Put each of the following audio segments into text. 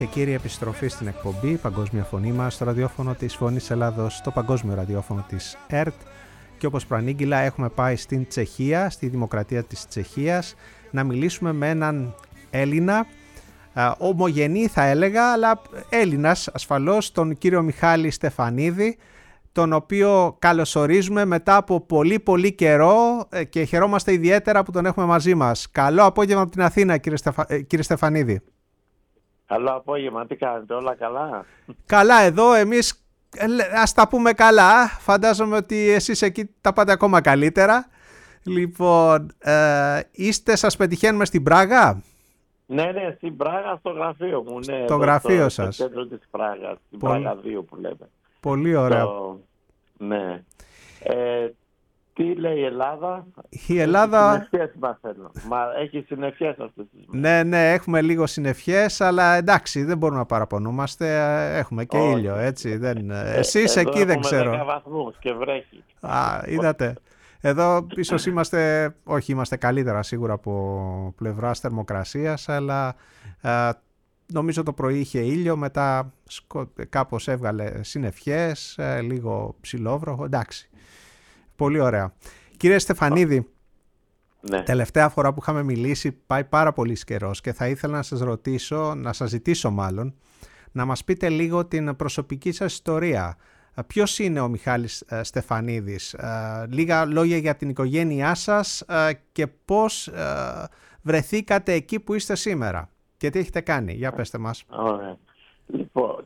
Και κύριοι, επιστροφή στην εκπομπή Παγκόσμια Φωνή μας στο ραδιόφωνο της Φωνής Ελλάδος, στο παγκόσμιο ραδιόφωνο της ΕΡΤ. Και όπως προανήγγυλα, έχουμε πάει στην Τσεχία, στη Δημοκρατία της Τσεχίας, να μιλήσουμε με έναν Έλληνα, ομογενή θα έλεγα, αλλά Έλληνας ασφαλώς, τον κύριο Μιχάλη Στεφανίδη, τον οποίο καλωσορίζουμε μετά από πολύ καιρό και χαιρόμαστε ιδιαίτερα που τον έχουμε μαζί μας. Καλό απόγευμα από την Αθήνα, κύριε Στεφανίδη. Καλό απόγευμα, τι κάνετε, όλα καλά? Καλά εδώ, εμείς ας τα πούμε καλά, φαντάζομαι ότι εσείς εκεί τα πάτε ακόμα καλύτερα. Λοιπόν, σας πετυχαίνουμε στην Πράγα? Ναι, στην Πράγα, στο γραφείο μου. Ναι, στο γραφείο σας. Στο κέντρο της Πράγας, στην Πράγα 2 που λέμε. Πολύ ωραία. Ναι. Τι λέει η Ελλάδα? Η Ελλάδα... Έχει συννεφιές μαθαίνω. Έχει συννεφιές αυτές τις μέρες. Ναι, έχουμε λίγο συννεφιές, αλλά εντάξει, δεν μπορούμε να παραπονούμαστε. Έχουμε και ήλιο, έτσι. Εσείς εδώ εκεί δεν ξέρω. Έχουμε 10 βαθμούς και βρέχει. Είδατε. Εδώ ίσως είμαστε καλύτερα σίγουρα από πλευράς θερμοκρασίας, αλλά νομίζω το πρωί είχε ήλιο, μετά κάπως έβγαλε συννεφιές, λίγο ψιλόβροχο, εντάξει. Πολύ ωραία. Κύριε Στεφανίδη, ναι. Τελευταία φορά που είχαμε μιλήσει πάει πάρα πολύ καιρός και θα ήθελα να σας ζητήσω να μας πείτε λίγο την προσωπική σας ιστορία. Ποιος είναι ο Μιχάλης Στεφανίδης? Λίγα λόγια για την οικογένειά σας και πώς βρεθήκατε εκεί που είστε σήμερα και τι έχετε κάνει. Για πέστε μας. Ωραία. Λοιπόν,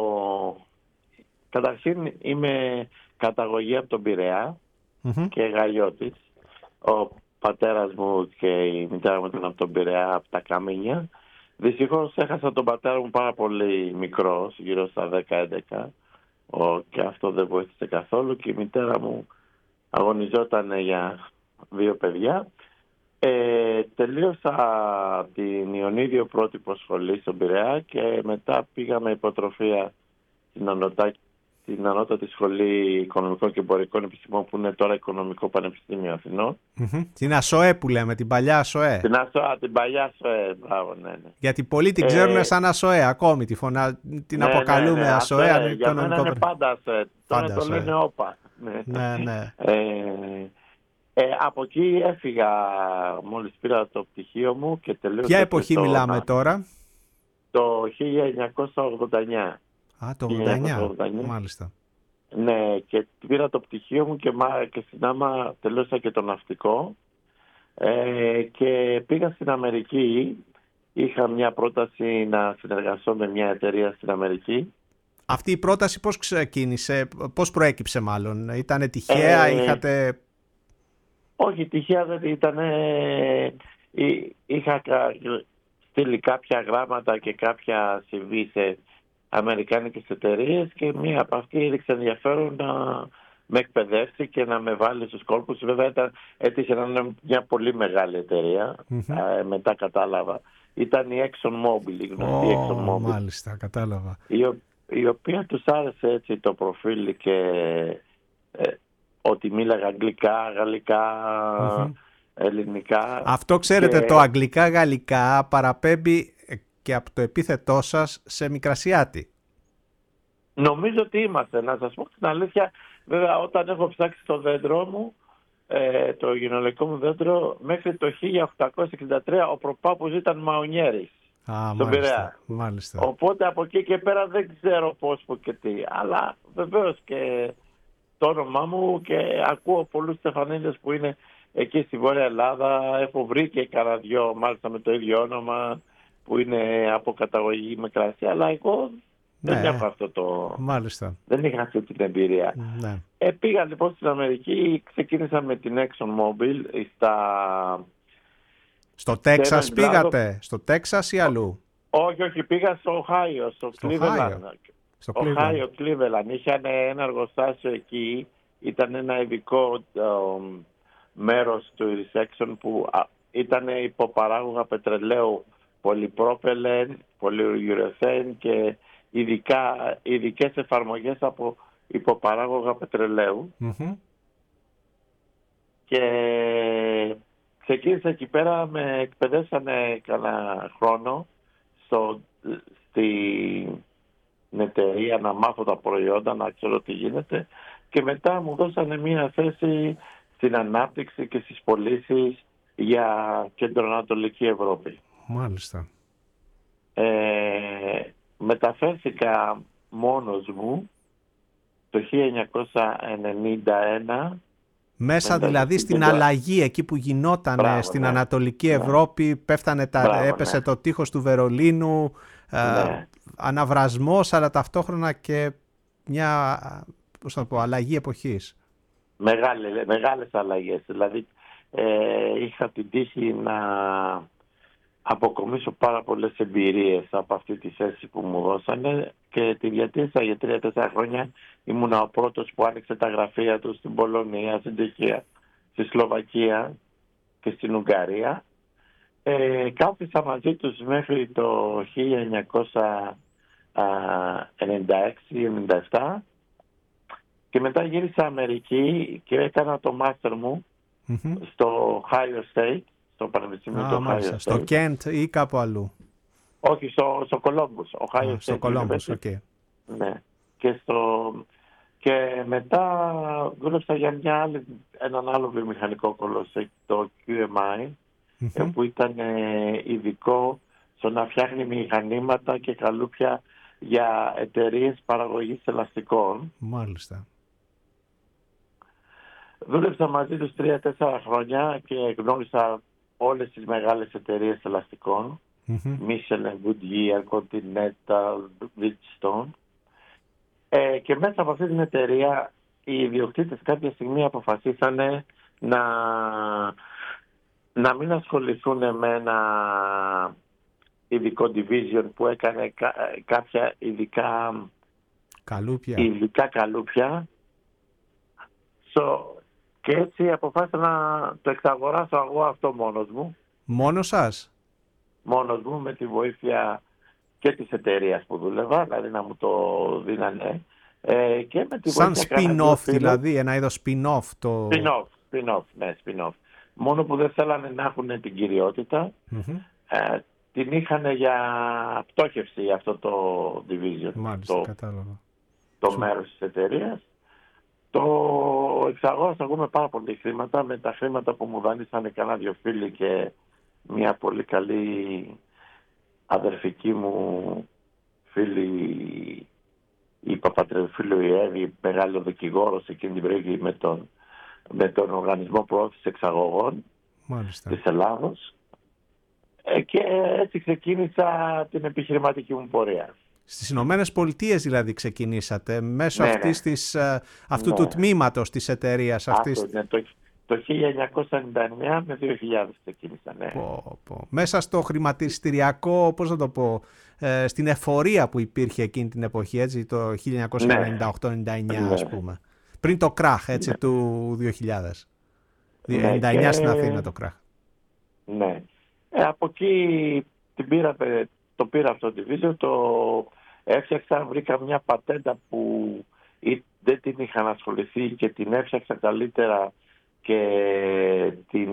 καταρχήν είμαι καταγωγή από τον Πειραιά και Γαλλιώτης. Ο πατέρας μου και η μητέρα μου ήταν από τον Πειραιά, από τα Καμίνια. Δυστυχώς έχασα τον πατέρα μου πάρα πολύ μικρός, γύρω στα 10-11. Και αυτό δεν βοήθησε καθόλου και η μητέρα μου αγωνιζόταν για 2 παιδιά. Τελείωσα την Ιωνίδιο πρότυπο σχολή στον Πειραιά και μετά πήγαμε υποτροφία στην Ανώτατη Σχολή Οικονομικών και Εμπορικών Επιστημών, που είναι τώρα Οικονομικό Πανεπιστήμιο Αθηνών. Την ΑΣΟΕ που λέμε, την παλιά ΑΣΟΕ. Την παλιά ΑΣΟΕ, μπράβο, ναι. Γιατί πολλοί την ξέρουν σαν ΑΣΟΕ ακόμη, την αποκαλούμε ΑΣΟΕ. Για μένα είναι πάντα ΑΣΟΕ, τώρα το λένε ΟΠΑ. Ναι. Από εκεί έφυγα μόλις πήρα το πτυχίο μου και τελείωσα. Ποια εποχή μιλάμε τώρα? Το 1989. Το 89, μάλιστα. Ναι, και πήρα το πτυχίο μου και στην άμα τελείωσα και το ναυτικό και πήγα στην Αμερική. Είχα μια πρόταση να συνεργαστώ με μια εταιρεία στην Αμερική. Αυτή η πρόταση πώς ξεκίνησε, πώς προέκυψε μάλλον? Ήτανε τυχαία, είχατε... Όχι, τυχαία δεν ήταν. Είχα στείλει κάποια γράμματα και κάποια CV σε αμερικάνικες εταιρείες και μία από αυτή έδειξε ενδιαφέρον να με εκπαιδεύσει και να με βάλει στους κόλπους. Βέβαια έτυχε να είναι μια πολύ μεγάλη εταιρεία. Μετά κατάλαβα. Ήταν η ExxonMobil, η γνωστή ExxonMobil. Μάλιστα, κατάλαβα. Η οποία τους άρεσε έτσι το προφίλ και ότι μίλαγα αγγλικά, γαλλικά, ελληνικά. Αυτό ξέρετε, το αγγλικά-γαλλικά παραπέμπει και από το επίθετό σας σε Μικρασιάτη. Νομίζω ότι είμαστε, να σας πω την αλήθεια. Βέβαια, όταν έχω ψάξει το δέντρο μου, το γενεαλογικό μου δέντρο, μέχρι το 1863 ο προπάπους ήταν Μαονιέρης στον Πειραιά. Μάλιστα. Οπότε από εκεί και πέρα δεν ξέρω πώς που και τι. Αλλά βεβαίως και το όνομά μου, και ακούω πολλούς Στεφανίδες που είναι εκεί στη Βόρεια Ελλάδα. Έχω βρει και κανένα δυο μάλιστα με το ίδιο όνομα που είναι από καταγωγή Μικρασία, αλλά εγώ δεν έχω αυτό το... Μάλιστα. Δεν είχα αυτή την εμπειρία. Ναι. Πήγα λοιπόν στην Αμερική, ξεκίνησα με την ExxonMobil Στο Τέξας πήγατε, στο Τέξας ή αλλού? Όχι, πήγα στο Οχάιο, στο Cleveland. Στο Οχάιο, Cleveland. Είχαν ένα εργοστάσιο εκεί, ήταν ένα ειδικό μέρος του Exxon που ήταν υποπαράγωγα πετρελαίου, πολυπρόπελεν, πολυουρεθέν και ειδικές εφαρμογές από υποπαράγωγα πετρελαίου. Και ξεκίνησα εκεί πέρα, με εκπαιδεύσανε κανένα χρόνο στην εταιρεία να μάθω τα προϊόντα, να ξέρω τι γίνεται, και μετά μου δώσανε μια θέση στην ανάπτυξη και στις πωλήσεις για Κεντροανατολική Ευρώπη. Μάλιστα. Μεταφέρθηκα μόνος μου το 1991. Μέσα δηλαδή στην αλλαγή, εκεί που γινόταν στην Ανατολική Ευρώπη, έπεσε το τείχος του Βερολίνου, αναβρασμός, αλλά ταυτόχρονα και μια αλλαγή εποχής. Μεγάλες αλλαγές. Δηλαδή είχα την τύχη να αποκομίσω πάρα πολλές εμπειρίες από αυτή τη θέση που μου δώσανε και τη διατήρησα για 3-4 χρόνια. Ήμουν ο πρώτος που άνοιξε τα γραφεία του στην Πολωνία, στην Τσεχία, στη Σλοβακία και στην Ουγγαρία. Κάθισα μαζί τους μέχρι το 1996-97 και μετά γύρισα Αμερική και έκανα το μάστερ μου στο Ohio State, στο Πανεπιστήμιο του Ohio State. Στο Κέντ ή κάπου αλλού? Όχι, στο Columbus, Ohio State. Στο Columbus, okay. Ναι. Και μετά δούλεψα για έναν άλλο βιομηχανικό κολοσσό, το QMI, που ήταν ειδικό στο να φτιάχνει μηχανήματα και καλούπια για εταιρείες παραγωγής ελαστικών. Μάλιστα. Δούλεψα μαζί τους 3-4 χρόνια και γνώρισα όλες τις μεγάλες εταιρείες ελαστικών. Michelin, Goodyear, Continental, Bridgestone. Και μέσα από αυτή την εταιρεία οι ιδιοκτήτες κάποια στιγμή αποφασίσανε να μην ασχοληθούν με ένα ειδικό division που έκανε κάποια ειδικά καλούπια. Και έτσι αποφάσισα να το εξαγοράσω εγώ αυτό μόνος μου. Μόνος σας? Μόνος μου, με τη βοήθεια και της εταιρείας που δούλευα, δηλαδή να μου το δίνανε. Και με τη σαν spin-off δηλαδή, ένα είδος spin-off. Spin-off. Μόνο που δεν θέλανε να έχουν την κυριότητα. Την είχαν για πτώχευση αυτό το division. Μάλιστα, κατάλαβα. Το μέρος της εταιρείας. Το εξαγόρασα εγώ με πάρα πολύ χρήματα, με τα χρήματα που μου δανείσανε κανένα 2 φίλοι και μια πολύ καλή αδερφική μου φίλη, η Παπατρεφίλου η Εύη, μεγάλο δικηγόρος εκείνη την περίοδο με τον Οργανισμό Προώθησης Εξαγωγών της Ελλάδος, και έτσι ξεκίνησα την επιχειρηματική μου πορεία. Στις Ηνωμένες Πολιτείες δηλαδή ξεκινήσατε μέσω αυτού του τμήματος της εταιρείας αυτής. Το 1999 με 2000 ξεκίνησα, ναι. Μέσα στο χρηματιστηριακό, πώς να το πω, στην εφορία που υπήρχε εκείνη την εποχή, έτσι, το 1998-99 ας πούμε. Πριν το κράχ, έτσι, του 2000. 99 στην Αθήνα το κράχ. Ναι. Από εκεί το πήρα αυτό το βίντεο, το έφτιαξα, βρήκα μια πατέντα που δεν την είχαν ασχοληθεί και την έφτιαξα καλύτερα και την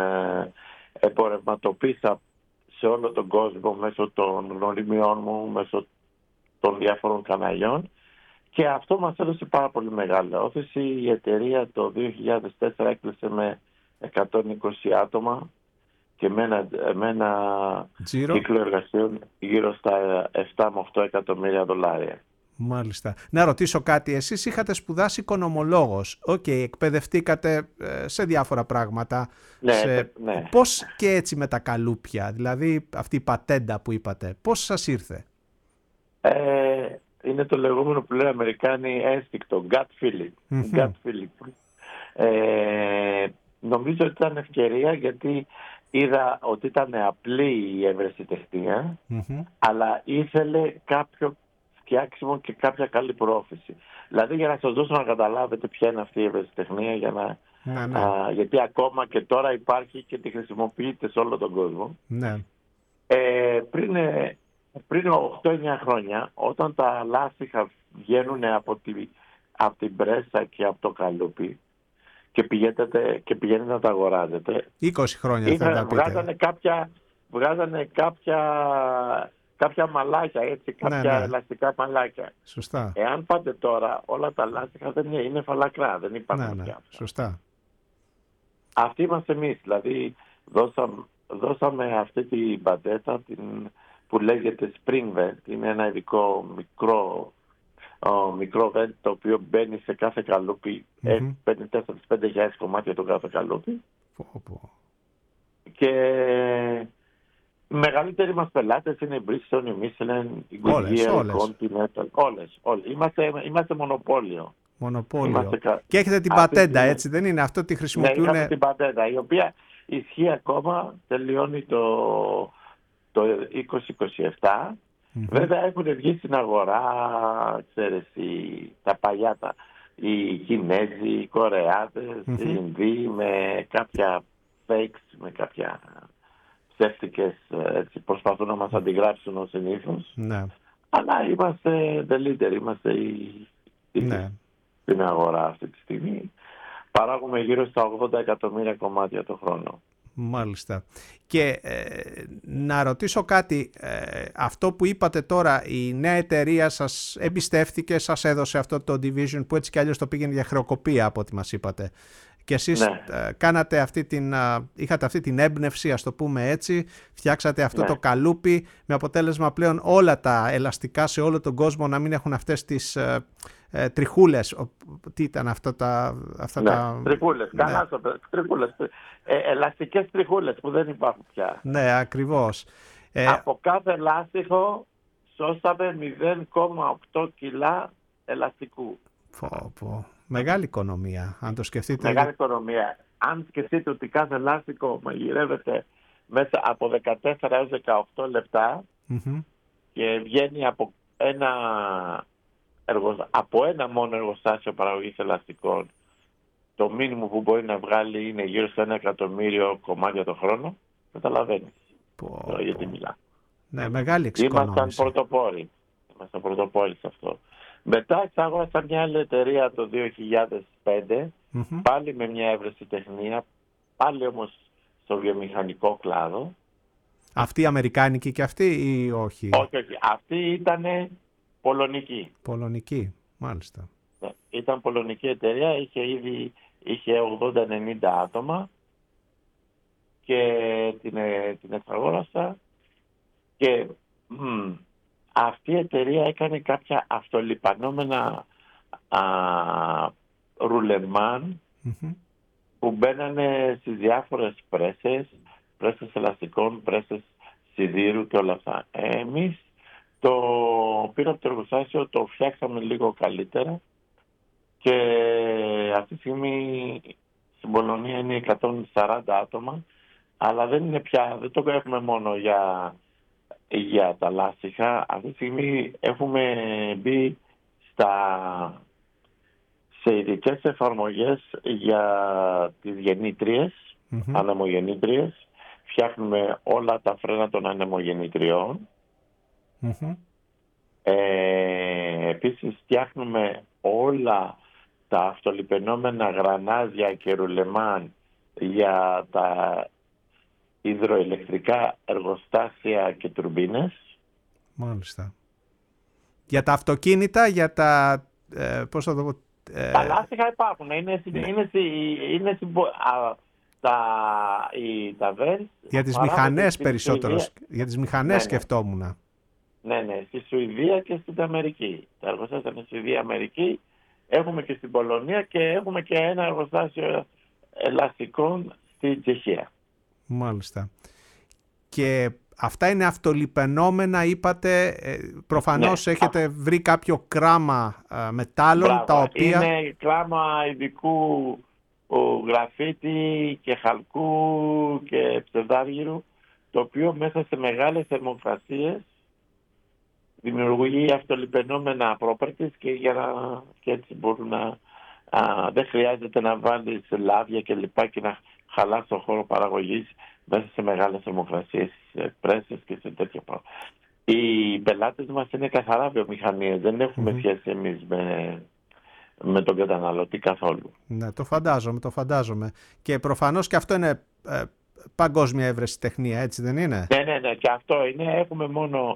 εμπορευματοποίησα σε όλο τον κόσμο μέσω των γνωριμιών μου, μέσω των διάφορων καναλιών, και αυτό μας έδωσε πάρα πολύ μεγάλη όθηση. Η εταιρεία το 2004 έκλεισε με 120 άτομα και με ένα κύκλο εργασιών γύρω στα 7 με 8 εκατομμύρια δολάρια. Μάλιστα. Να ρωτήσω κάτι. Εσείς είχατε σπουδάσει οικονομολόγος. Εκπαιδευτήκατε σε διάφορα πράγματα. Ναι. Πώς και έτσι με τα καλούπια, δηλαδή αυτή η πατέντα που είπατε, πώς σας ήρθε? Είναι το λεγόμενο που λέει Αμερικάνοι ένστικτο, gut feeling. Νομίζω ότι ήταν ευκαιρία, γιατί είδα ότι ήταν απλή η ευρεσιτεχνία, αλλά ήθελε κάποιο φτιάξιμο και κάποια καλή πρόθεση. Δηλαδή, για να σας δώσω να καταλάβετε ποια είναι αυτή η ευρεσιτεχνία, γιατί ακόμα και τώρα υπάρχει και τη χρησιμοποιείται σε όλο τον κόσμο. Πριν 8-9 χρόνια, όταν τα λάστιχα βγαίνουν από την πρέσα και από το καλούπι και πηγαίνετε να τα αγοράζετε, 20 χρόνια θα τα πείτε. Βγάζανε κάποια μαλάκια, έτσι, κάποια ελαστικά μαλάκια. Σωστά. Εάν πάτε τώρα, όλα τα λάστιχα δεν είναι φαλακρά, δεν υπάρχουν πια. Σωστά. Αυτοί είμαστε εμείς, δηλαδή δώσαμε αυτή την πατέτα που λέγεται spring vent, είναι ένα ειδικό μικρό vent το οποίο μπαίνει σε κάθε καλούπι, έχει 4-5 κομμάτια το κάθε καλούπι. Και οι μεγαλύτεροι μας πελάτες είναι η Bridgestone, η Michelin, η Goodyear, η Continental, όλες. Είμαστε μονοπόλιο. Και έχετε την πατέντα, έτσι δεν είναι? Αυτό τη χρησιμοποιούν? Ναι, είχαμε την πατέντα, η οποία ισχύει ακόμα, τελειώνει το 2027. Βέβαια έχουν βγει στην αγορά, ξέρεις, τα παλιά, οι Κινέζοι, οι Κορεάτες, οι Ινδοί, με κάποια fakes, με κάποια ψεύτικες, έτσι, προσπαθούν να μας αντιγράψουν ως συνήθως. Ναι. Αλλά είμαστε the leader, είμαστε στην αγορά αυτή τη στιγμή. Παράγουμε γύρω στα 80 εκατομμύρια κομμάτια το χρόνο. Μάλιστα. Και να ρωτήσω κάτι, αυτό που είπατε τώρα, η νέα εταιρεία σας εμπιστεύτηκε, σας έδωσε αυτό το division που έτσι κι αλλιώς το πήγαινε για χρεοκοπία από ό,τι μας είπατε. Και εσείς είχατε αυτή την έμπνευση, ας το πούμε έτσι, φτιάξατε αυτό το καλούπι με αποτέλεσμα πλέον όλα τα ελαστικά σε όλο τον κόσμο να μην έχουν αυτές τις τριχούλες. Τι ήταν αυτά τα... Τριχούλες, καλά τριχούλες. Ελαστικές τριχούλες που δεν υπάρχουν πια. Ναι, ακριβώς. Από κάθε ελάστιχο σώσαμε 0,8 κιλά ελαστικού. Μεγάλη οικονομία, αν το σκεφτείτε. Μεγάλη οικονομία. Αν σκεφτείτε ότι κάθε ελάστικο μαγειρεύεται μέσα από 14 έως 18 λεπτά και βγαίνει από ένα μόνο εργοστάσιο παραγωγής ελαστικών, το μήνυμο που μπορεί να βγάλει είναι γύρω σε 1 εκατομμύριο κομμάτια το χρόνο, καταλαβαίνεις γιατί μιλά. Ναι, μεγάλη εξοικονόμηση. Ήμασταν πρωτοπόροι σε αυτό. Μετά εξαγόρασα μια άλλη εταιρεία το 2005, πάλι με μια ευρεσιτεχνία, πάλι όμως στο βιομηχανικό κλάδο. Αυτή η αμερικάνικη και αυτή ή όχι? Όχι. Αυτή ήταν πολωνική. Πολωνική, μάλιστα. Ήταν πολωνική εταιρεία, είχε 80-90 άτομα και την εξαγόρασα και... Αυτή η εταιρεία έκανε κάποια αυτολιπανόμενα ρουλεμάν που μπαίνανε στις διάφορες πρέσες ελαστικών, πρέσες σιδήρου και όλα αυτά. Εμείς το πήραμε από το εργοστάσιο, το φτιάξαμε λίγο καλύτερα και αυτή τη στιγμή στην Πολωνία είναι 140 άτομα, αλλά δεν το έχουμε μόνο για τα λάστιχα. Αυτή τη στιγμή έχουμε μπει σε ειδικές εφαρμογές για τις γεννήτριες, ανεμογεννήτριες. Φτιάχνουμε όλα τα φρένα των ανεμογεννητριών. Επίσης φτιάχνουμε όλα τα αυτολιπενόμενα γρανάζια και ρουλεμάν για τα υδροελεκτρικά εργοστάσια και τουρμπίνες. Μάλιστα. Για τα αυτοκίνητα, για τα... πώς θα το πω... Τα λάστιχα υπάρχουν. Για τις μηχανές περισσότερο. Για τις μηχανές σκεφτόμουν. Ναι, στη Σουηδία και στην Αμερική. Τα εργοστάσια είναι στη Σουηδία, Αμερική. Έχουμε και στην Πολωνία και έχουμε και ένα εργοστάσιο ελαστικών στη Τσεχία. Μάλιστα. Και αυτά είναι αυτολιπενόμενα, είπατε, προφανώς έχετε βρει κάποιο κράμα μετάλλων, τα οποία... Είναι κράμα ειδικού γραφίτη και χαλκού και ψευδάργυρου, το οποίο μέσα σε μεγάλες θερμοκρασίες δημιουργεί αυτολιπενόμενα properties και έτσι μπορούν να... δεν χρειάζεται να βάλεις λάδια και λοιπά και να χαλάς το χώρο παραγωγής μέσα σε μεγάλες θερμοκρασίες, σε πρέσες και σε τέτοια πράγματα. Οι πελάτες μας είναι καθαρά βιομηχανίες, δεν έχουμε σχέση εμείς με τον καταναλωτή καθόλου. Ναι, το φαντάζομαι. Και προφανώς και αυτό είναι παγκόσμια ευρεσιτεχνία, έτσι δεν είναι? Ναι, και αυτό είναι. Έχουμε μόνο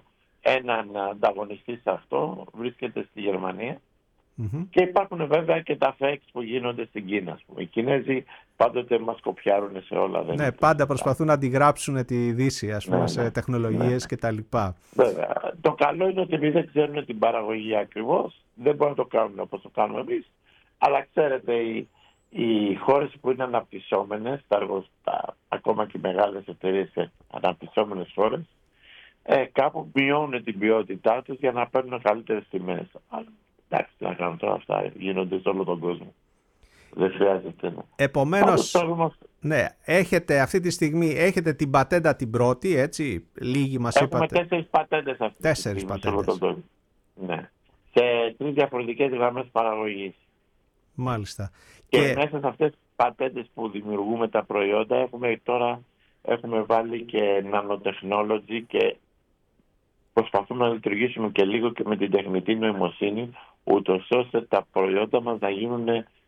έναν ανταγωνιστή σε αυτό, βρίσκεται στη Γερμανία. Και υπάρχουν βέβαια και τα fakes που γίνονται στην Κίνα, ας πούμε. Οι Κινέζοι πάντοτε μας κοπιάρουν σε όλα. Ναι, πάντα προσπαθούν να αντιγράψουν τη Δύση, ας πούμε, σε τεχνολογίες κτλ. Βέβαια. Το καλό είναι ότι επειδή δεν ξέρουν την παραγωγή ακριβώς, δεν μπορούν να το κάνουν όπως το κάνουμε εμείς. Αλλά ξέρετε, οι χώρες που είναι αναπτυσσόμενες, ακόμα και οι μεγάλες εταιρείες σε αναπτυσσόμενες χώρες, κάπου μειώνουν την ποιότητά τους για να παίρνουν καλύτερες τιμές. Εντάξει, τι να κάνουν τώρα, αυτά γίνονται σε όλο τον κόσμο. Δεν χρειάζεται. Ναι. Επομένως, ναι, αυτή τη στιγμή έχετε την πατέντα την πρώτη, έτσι, λίγοι μας είπατε. Έχουμε 4 πατέντες αυτή τη στιγμή σε όλο τον κόσμο. Ναι. Σε 3 διαφορετικές γραμμές παραγωγής. Μάλιστα. Και μέσα σε αυτές τις πατέντες που δημιουργούμε τα προϊόντα έχουμε βάλει και nanotechnology και προσπαθούμε να λειτουργήσουμε και λίγο και με την τεχνητή νοημοσύνη, ούτως ώστε τα προϊόντα μας να γίνουν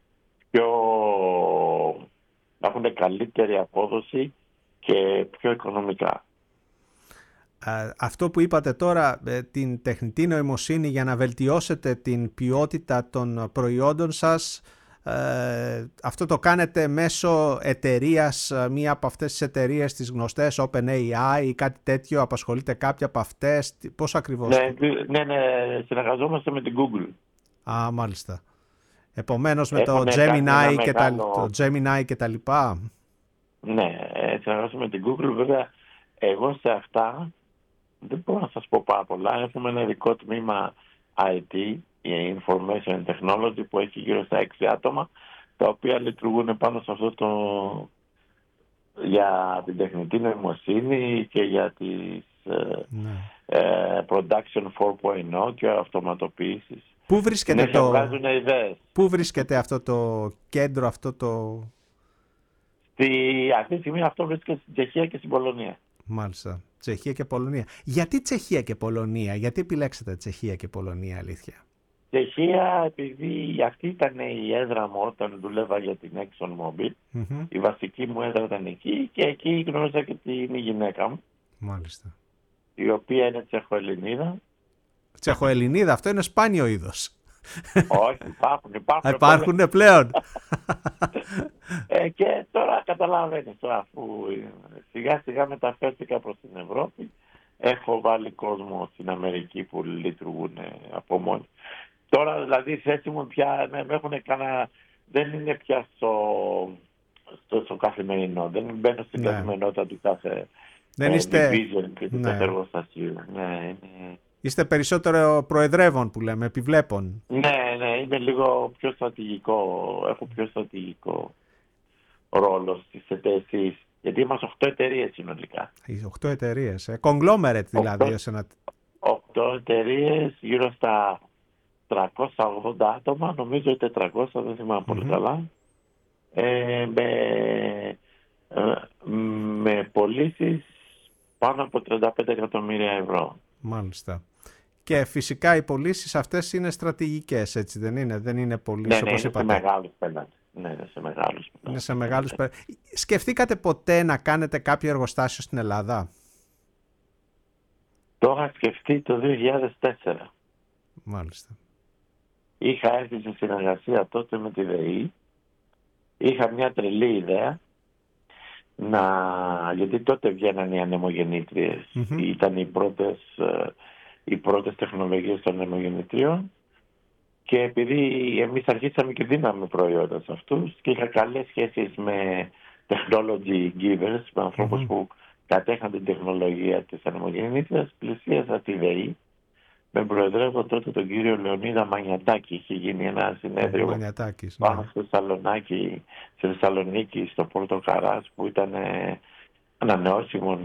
να έχουν καλύτερη απόδοση και πιο οικονομικά. Αυτό που είπατε τώρα, την τεχνητή νοημοσύνη για να βελτιώσετε την ποιότητα των προϊόντων σας, αυτό το κάνετε μέσω εταιρείας, μία από αυτές τις εταιρείες τις γνωστές, OpenAI ή κάτι τέτοιο, απασχολείτε κάποια από αυτές, πώς ακριβώς? Ναι, συνεργαζόμαστε με την Google. Μάλιστα. Επομένως με το Gemini και τα λοιπά. Ναι, συνεργαζόμαστε με την Google. Βέβαια, εγώ σε αυτά δεν μπορώ να σας πω πάρα πολλά. Έχουμε ένα ειδικό τμήμα IT, Information Technology, που έχει γύρω στα 6 άτομα, τα οποία λειτουργούν πάνω σε αυτό για την τεχνητή νοημοσύνη και για τις Production 4.0 και αυτοματοποιήσεις. Πού βρίσκεται Πού βρίσκεται αυτό το κέντρο, αυτή τη στιγμή αυτό βρίσκεται στην Τσεχία και στην Πολωνία. Μάλιστα. Τσεχία και Πολωνία. Γιατί Τσεχία και Πολωνία? Γιατί επιλέξατε Τσεχία και Πολωνία, αλήθεια? Τσεχία, επειδή αυτή ήταν η έδρα μου όταν δουλεύα για την ExxonMobil. Η βασική μου έδρα ήταν εκεί και εκεί γνώρισα και την γυναίκα μου. Μάλιστα. Η οποία είναι Τσεχοελληνίδα. Τσεχοελληνίδα, αυτό είναι σπάνιο είδος. Όχι, υπάρχουν πλέον. Και τώρα καταλαβαίνεις, αφού σιγά σιγά μεταφέρθηκα προς την Ευρώπη, έχω βάλει κόσμο στην Αμερική που λειτουργούν από μόνοι. Τώρα δηλαδή η θέση μου πια δεν είναι πια στο καθημερινό, δεν μπαίνω στην καθημερινότητα του κάθε division και του κάθε εργοστασίου. Είστε περισσότερο προεδρεύων που λέμε, επιβλέπων. Ναι, είμαι λίγο πιο στρατηγικό, έχω πιο στρατηγικό ρόλο στις εταιρείες, γιατί είμαστε 8 εταιρείες συνολικά. 8 εταιρείες, conglomerate δηλαδή. 8 εταιρείες, γύρω στα 380 άτομα, νομίζω 400, δεν θυμάμαι πολύ καλά, με πωλήσεις πάνω από 35 εκατομμύρια ευρώ. Μάλιστα. Και φυσικά οι πωλήσεις αυτές είναι στρατηγικές, έτσι δεν είναι? Δεν είναι πωλήσεις όπως είπατε. Είναι σε μεγάλους πελάτες. Είναι σε μεγάλους πελάτες. Σκεφτήκατε ποτέ να κάνετε κάποιο εργοστάσιο στην Ελλάδα? Το είχα σκεφτεί το 2004. Μάλιστα. Είχα έρθει σε συνεργασία τότε με τη ΔΕΗ. Είχα μια τρελή ιδέα γιατί τότε βγαίναν οι ανεμογεννήτριες. Ήταν οι πρώτες τεχνολογίες των ανεμογεννητρίων και επειδή εμείς αρχίσαμε και δίναμε προϊόντα σε αυτούς και είχα καλές σχέσεις με technology givers, με ανθρώπους που κατέχαν την τεχνολογία της ανεμογεννήτριας, πλησίασα τη ΔΕΗ. Με προεδρεύω τότε τον κύριο Λεωνίδα Μανιατάκη. Είχε γίνει ένα συνέδριο πάνω στη Θεσσαλονίκη, στο Πόρτο Καράς, που ήταν ανανεώσιμο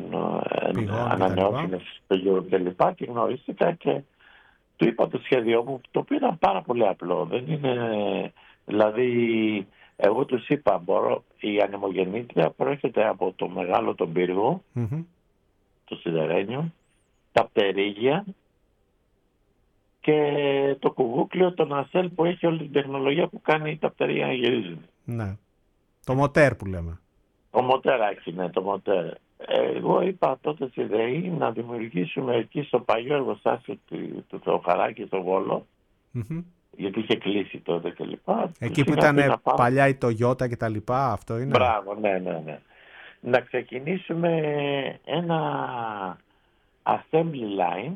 στο γύρο κλπ. Και γνωρίστηκα και του είπα το σχέδιό μου, το οποίο ήταν πάρα πολύ απλό. Δεν είναι, δηλαδή, εγώ τους είπα, η ανεμογεννήτρια προέρχεται από το μεγάλο τον πύργο, το σιδερένιο, τα πτερίγια και το κουβούκλιο, το νασέλ που έχει όλη την τεχνολογία που κάνει τα πτερίγια να γυρίζουν. Ναι. Το μοτέρ που λέμε. Το μοτέρ έχει, ναι, το μοτέρ. Εγώ είπα τότε στη ΔΕΗ να δημιουργήσουμε εκεί στο παλιό εργοστάσιο του Θεοχαράκη στο Βόλο, γιατί είχε κλείσει τότε κλπ. Εκεί που ήταν παλιά η Toyota και τα λοιπά, αυτό είναι. Μπράβο, ναι. Να ξεκινήσουμε ένα assembly line,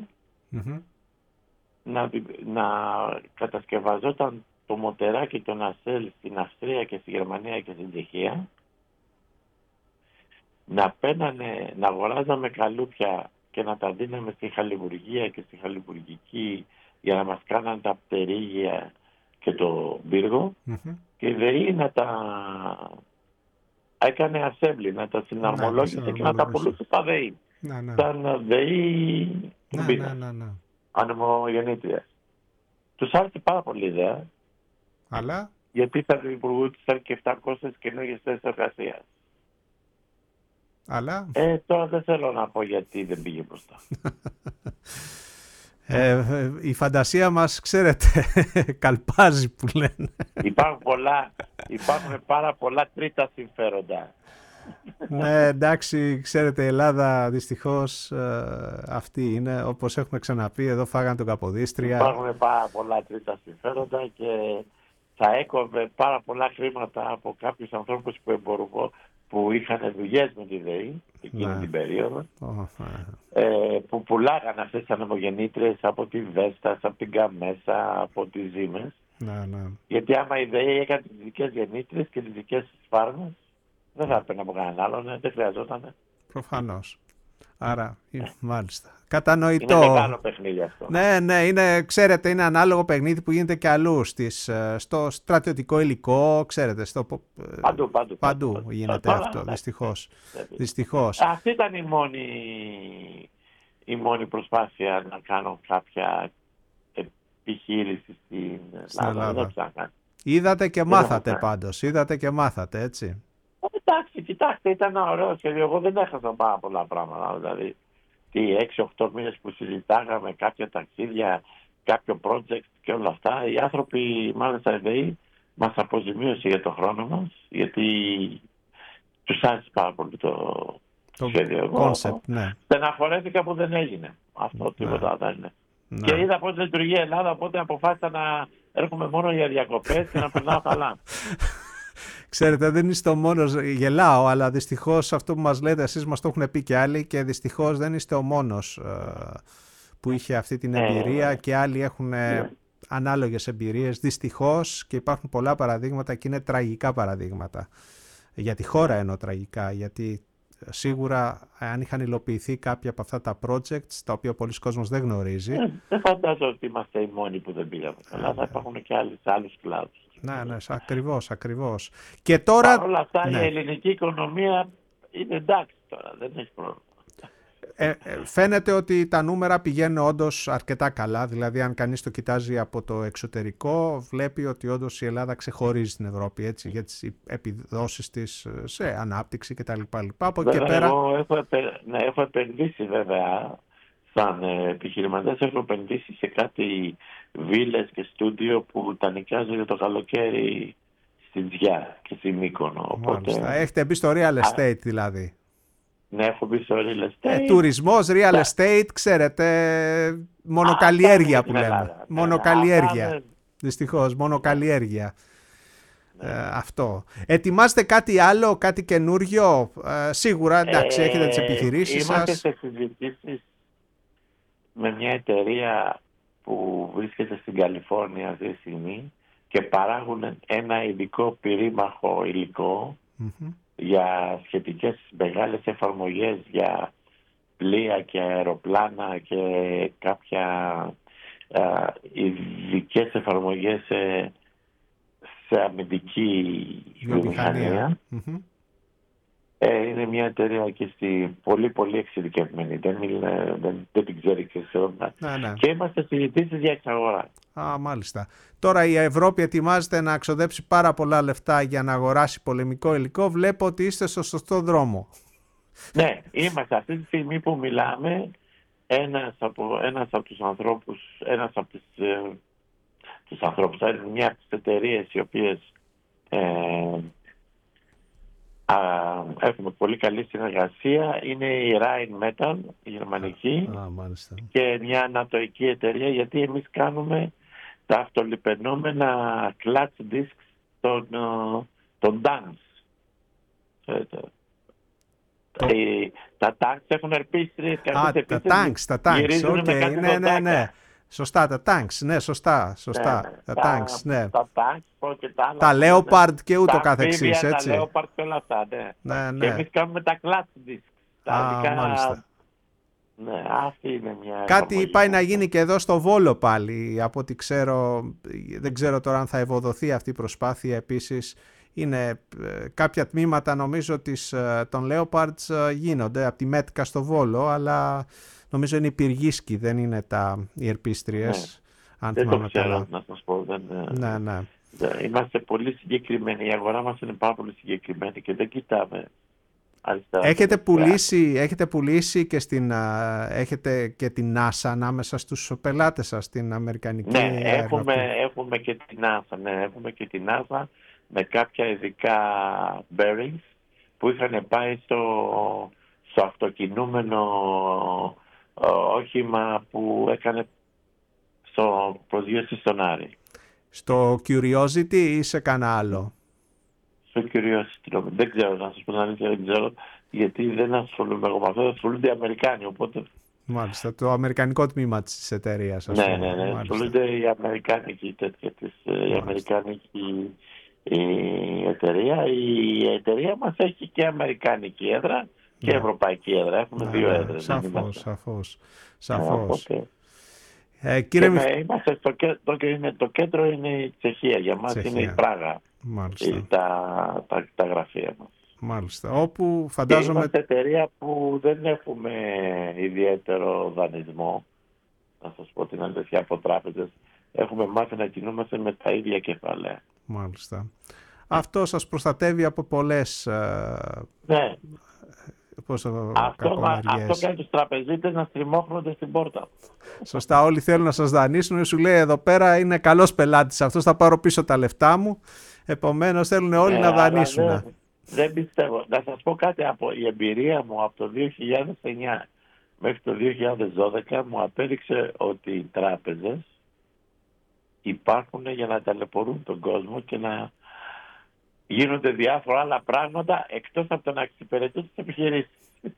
να κατασκευαζόταν το μοτεράκι των Nacelle στην Αυστρία και στη Γερμανία και στην Τσεχία, να αγοράζαμε καλούπια και να τα δίναμε στη χαλιβουργία και στη χαλιβουργική για να μας κάναν τα πτερίγια και το πύργο, και η ΔΕΗ να τα έκανε assembly, να τα συναρμολόγησε και να τα πουλούσε στα ΔΕΗ. Ήταν ΔΕΗ ανεμογεννήτριας. Τους άρεσε πάρα πολύ η ιδέα, αλλά γιατί θα δημιουργούσαν και 700 καινούργιες θέσεις εργασίας. Αλλά τώρα δεν θέλω να πω γιατί δεν πήγε μπροστά. Η φαντασία μας, ξέρετε, καλπάζει που λένε. Υπάρχουν πάρα πολλά τρίτα συμφέροντα. Ναι, εντάξει, ξέρετε, η Ελλάδα δυστυχώς αυτή είναι, όπως έχουμε ξαναπεί, εδώ φάγανε τον Καποδίστρια. Υπάρχουν πάρα πολλά τρίτα συμφέροντα και θα έκοβε πάρα πολλά χρήματα από κάποιους ανθρώπους που είχαν δουλειές με τη ΔΕΗ εκείνη την περίοδο, που πουλάγαν αυτές τις ανεμογεννήτριες από τη Βέστας, από την Καμέσα, από τις Ζήμες. Γιατί άμα η ΔΕΗ έκανε τις δικές γεννήτριες και τις δικές της φάρμες, δεν θα έπαιρνε από κανέναν άλλον, δεν χρειαζόταν. Προφανώς. Άρα, μάλιστα. Κατανοητό. Είναι μεγάλο παιχνίδι αυτό. Ναι, ξέρετε, είναι ανάλογο παιχνίδι που γίνεται και αλλού. Στο στρατιωτικό υλικό, ξέρετε. Παντού γίνεται αυτό, δυστυχώς. Αυτή ήταν η μόνη προσπάθεια να κάνω κάποια επιχείρηση στην Ελλάδα. Είδατε και μάθατε πάντως. Έτσι. Εντάξει, κοιτάξτε, ήταν ένα ωραίο σχέδιο. Εγώ δεν έχασα πάρα πολλά πράγματα. Δηλαδή, 6-8 μήνες που συζητάγαμε κάποια ταξίδια, κάποιο project και όλα αυτά, οι άνθρωποι, μάλιστα η ΔΕΗ, μας αποζημίωσε για το χρόνο μας, γιατί τους άρεσε πάρα πολύ το σχέδιο. Concept, ναι. Στεναχωρέθηκα που δεν έγινε. Αυτό τίποτα δεν είναι. Και είδα πώς λειτουργεί η Ελλάδα, οπότε αποφάσισα να έρχομαι μόνο για διακοπές και να περνάω καλά. Ξέρετε, δεν είστε ο μόνος, γελάω, αλλά δυστυχώς αυτό που μας λέτε εσείς μας το έχουν πει και άλλοι, και δυστυχώς δεν είστε ο μόνος που είχε αυτή την εμπειρία και άλλοι έχουν ανάλογες εμπειρίες, δυστυχώς, και υπάρχουν πολλά παραδείγματα και είναι τραγικά παραδείγματα. Για τη χώρα εννοώ τραγικά, γιατί σίγουρα αν είχαν υλοποιηθεί κάποια από αυτά τα projects, τα οποία πολλοί κόσμος δεν γνωρίζει. Δεν φαντάζομαι ότι είμαστε οι μόνοι που δεν πήγαμε καλά, θα υπάρχουν και άλλους κλάδους. Ναι, ακριβώς. Και τώρα... Παρ' όλα αυτά η ελληνική οικονομία είναι εντάξει τώρα, δεν έχει πρόβλημα. Φαίνεται ότι τα νούμερα πηγαίνουν όντως αρκετά καλά, δηλαδή αν κανείς το κοιτάζει από το εξωτερικό βλέπει ότι όντως η Ελλάδα ξεχωρίζει στην Ευρώπη, έτσι, για τις επιδόσεις της σε ανάπτυξη κτλ. Από εκεί πέρα... Εγώ έχω επενδύσει βέβαια σαν επιχειρηματίας, έχω επενδύσει σε κάτι βίλες και στούντιο που τα νοικιάζω για το καλοκαίρι στην Τζιά και στη Μύκονο. Οπότε... Έχετε μπει στο real estate δηλαδή. Ναι, έχω μπει στο real estate. Τουρισμός, real estate, ξέρετε, μονοκαλλιέργεια που λέμε. Μονοκαλλιέργεια. Δυστυχώς, μονοκαλλιέργεια. Αυτό. Ετοιμάστε κάτι άλλο, κάτι καινούριο? Σίγουρα, εντάξει, έχετε τις επιχειρήσεις σας. Είμαστε σε συζητήσεις με μια εταιρεία που βρίσκεται στην Καλιφόρνια αυτή τη στιγμή και παράγουν ένα ειδικό πυρήμαχο υλικό για σχετικές μεγάλες εφαρμογές για πλοία και αεροπλάνα και κάποια ειδικές εφαρμογές σε αμυντική βιομηχανία. Είναι μια εταιρεία εκεί πολύ πολύ εξειδικευμένη. Δεν την ξέρει και σε όλα. Και είμαστε συζητήσεις για εξαγορά. Μάλιστα. Τώρα η Ευρώπη ετοιμάζεται να ξοδέψει πάρα πολλά λεφτά για να αγοράσει πολεμικό υλικό. Βλέπω ότι είστε στο σωστό δρόμο. Ναι, είμαστε αυτή τη στιγμή που μιλάμε. Ένας από τους ανθρώπους, μια από τις εταιρείες οι οποίες Έχουμε πολύ καλή συνεργασία. Είναι η Rheinmetall, η γερμανική, και μια ανατοϊκή εταιρεία, γιατί εμείς κάνουμε τα αυτολιπενόμενα clutch discs των dance. Τα tanks έχουν ερπίστριες. Τα tanks, okay. Ναι. Σωστά, τα tanks, ναι, σωστά. Τα tanks, ναι. Τα tanks και τα άλλα. Τα Leopard και ούτω καθεξής, έτσι. Τα Leopard και όλα αυτά, ναι. Και εμείς κάνουμε τα clutch discs. Μάλιστα. Ναι, αυτή είναι μια... Κάτι πάει να γίνει και εδώ στο Βόλο πάλι, από ό,τι ξέρω. Δεν ξέρω τώρα αν θα ευοδοθεί αυτή η προσπάθεια επίσης. Είναι κάποια τμήματα, νομίζω, των Leopards γίνονται από τη Μέτκα στο Βόλο, αλλά νομίζω είναι οι πυργίσκοι, δεν είναι οι ερπίστριες. Ναι. Δεν το ξέρω, να σας πω. Ναι. Είμαστε πολύ συγκεκριμένοι. Η αγορά μας είναι πάρα πολύ συγκεκριμένη και δεν κοιτάμε. Έχετε πουλήσει και έχετε και την NASA ανάμεσα στους πελάτες σας, την αμερικανική? Ναι, έχουμε και την NASA. Ναι, έχουμε και την NASA με κάποια ειδικά bearings που είχαν πάει στο αυτοκινούμενο όχημα που έκανε στο προσγείωση στον Άρη. Στο Curiosity ή σε κανένα άλλο? Στο Curiosity. Δεν ξέρω, να σας πω την αλήθεια, δεν ξέρω, γιατί δεν ασχολούμαι εγώ με αυτό. Ασχολούνται οι Αμερικάνοι, οπότε... Μάλιστα, το αμερικανικό τμήμα της εταιρείας. Ναι. Ασχολούνται οι Αμερικάνικοι τέτοια η αμερικάνικη η εταιρεία. Η εταιρεία μας έχει και αμερικάνικη έδρα και ευρωπαϊκή έδρα. Έχουμε δύο έδρες. Σαφώς. Είμαστε το κέντρο είναι η Τσεχία. Για μας είναι η Πράγα. Τα γραφεία μας. Μάλιστα. Όπου φαντάζομαι... Και είμαστε εταιρεία που δεν έχουμε ιδιαίτερο δανεισμό. Να σας πω την αλήθεια, από τράπεζες. Έχουμε μάθει να κινούμαστε με τα ίδια κεφάλαια. Μάλιστα. Αυτό σας προστατεύει από πολλές... Ναι. Αυτό κάνει τους τραπεζίτες να στριμώχνονται στην πόρτα. Σωστά, όλοι θέλουν να σας δανείσουν. Σου λέει εδώ πέρα είναι καλός πελάτης αυτός, θα πάρω πίσω τα λεφτά μου. Επομένως θέλουν όλοι να δανείσουν. Δεν πιστεύω. Να σας πω κάτι, από η εμπειρία μου από το 2009 μέχρι το 2012 μου απέδειξε ότι οι τράπεζες υπάρχουν για να ταλαιπωρούν τον κόσμο και να γίνονται διάφορα άλλα πράγματα εκτός από το να εξυπηρετούν τις επιχειρήσεις.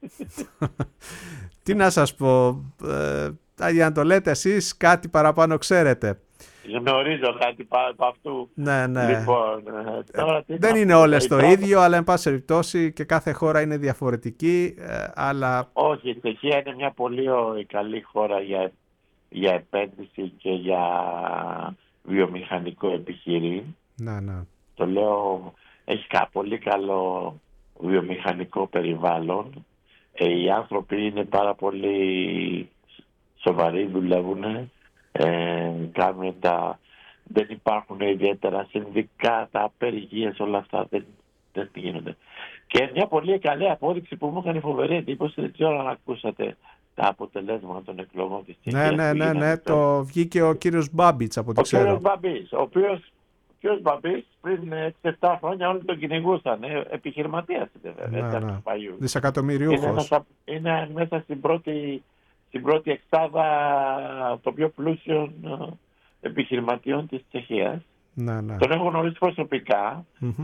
Τι να σας πω, για να το λέτε εσείς κάτι παραπάνω ξέρετε. Γνωρίζω κάτι από αυτού. Ναι. Λοιπόν, τώρα δεν είναι όλες το ίδιο, αλλά εν πάση περιπτώσει και κάθε χώρα είναι διαφορετική. Αλλά... Όχι, η Τσεχία είναι μια πολύ καλή χώρα για επένδυση και για βιομηχανικό επιχειρήν. Ναι. Το λέω, έχει πολύ καλό βιομηχανικό περιβάλλον. Οι άνθρωποι είναι πάρα πολύ σοβαροί, δουλεύουν. Δεν υπάρχουν ιδιαίτερα συνδικάτα, απεργίες, όλα αυτά δεν γίνονται. Και μια πολύ καλή απόδειξη που μου έκανε φοβερή εντύπωση, δεν ξέρω αν ακούσατε τα αποτελέσματα των εκλογών της Τσεχίας. Ναι, το βγήκε ο κύριος Μπάμπιτς από ό,τι ξέρω. Ο κύριος Μπάμπιτς, ο κύριος Μπάμπιτς πριν 6-7 χρόνια όλοι τον κυνηγούσαν. Επιχειρηματίας είναι βέβαια. Δισεκατομμυριούχος. Είναι μέσα στην πρώτη εξάδα των πιο πλούσιων επιχειρηματιών της Τσεχίας. Ναι. Τον έχω γνωρίσει προσωπικά.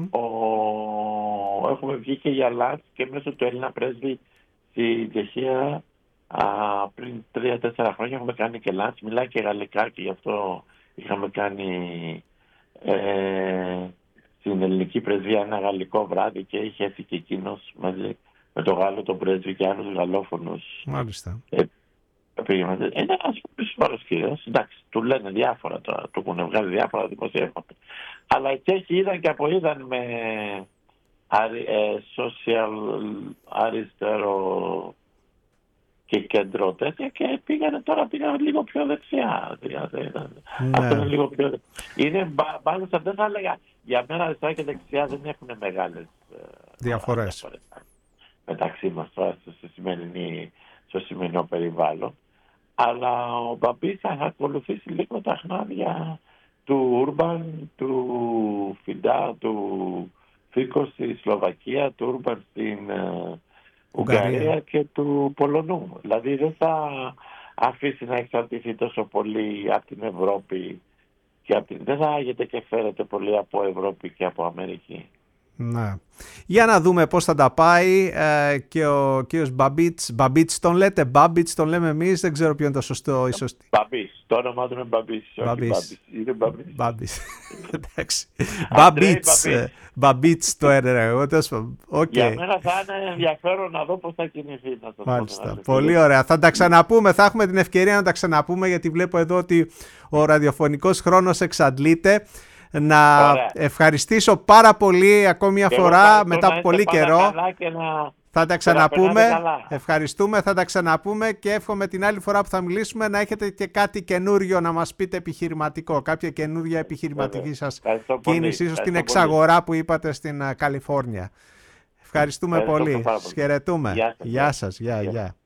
Έχουμε βγει και για λάτς και μέσω του Έλληνα πρέσβη στη Τσεχία πριν 3-4 χρόνια έχουμε κάνει και λάτς. Μιλάει και γαλλικά και γι' αυτό είχαμε κάνει στην ελληνική πρεσβεία ένα γαλλικό βράδυ και είχε έρθει και εκείνος μαζί με τον Γάλλο τον πρέσβη και άλλους γαλλόφωνους. Μάλιστα. Είναι ένας σοβαρός κύριος. Εντάξει, του λένε διάφορα τώρα, του έχουν βγάλει διάφορα δημοσιεύματα. Αλλά οι Τσέχοι είδαν με social αριστερό και κέντρο τέτοια και πήγαν λίγο πιο δεξιά. Αυτό είναι λίγο πιο δεξιά. Μάλιστα δεν θα έλεγα, για μένα αριστερά και δεξιά δεν έχουν μεγάλες διαφορές μεταξύ μας τώρα στο σημερινό περιβάλλον. Αλλά ο Μπαμπής θα ακολουθήσει λίγο τα χνάδια του Ούρμπαν, του Φιντά, του Φίκο στη Σλοβακία, του Ούρμπαν στην Ουγγαρία και του Πολωνού. Δηλαδή δεν θα αφήσει να εξαρτηθεί τόσο πολύ από την Ευρώπη και δεν θα άγεται και φέρεται πολύ από Ευρώπη και από Αμερική. Ναι. Για να δούμε πώς θα τα πάει και ο κύριος Μπαμπίτς τον λέτε, Μπάμπιτς τον λέμε εμείς, δεν ξέρω ποιο είναι το σωστό. Μπαμπίτς, το όνομά του είναι Μπαμπίτς. Είναι Μπαμπίτς. Εντάξει. Μπαμπίτς το έλεγα. Για μένα θα είναι ενδιαφέρον να δω πώς θα κινηθεί. Μάλιστα. Πολύ ωραία. Θα τα ξαναπούμε, θα έχουμε την ευκαιρία να τα ξαναπούμε, γιατί βλέπω εδώ ότι ο ραδιοφωνικός χρόνος εξαντλείται. Να ευχαριστήσω πάρα πολύ ακόμη μια φορά μετά από πολύ καιρό. Θα τα ξαναπούμε. Ευχαριστούμε, θα τα ξαναπούμε και εύχομαι την άλλη φορά που θα μιλήσουμε να έχετε και κάτι καινούριο να μας πείτε επιχειρηματικό. Κάποια καινούργια επιχειρηματική σας κίνηση, ίσως στην εξαγορά που είπατε στην Καλιφόρνια. Ευχαριστούμε πολύ. Σας χαιρετούμε. Γεια σας. Γεια.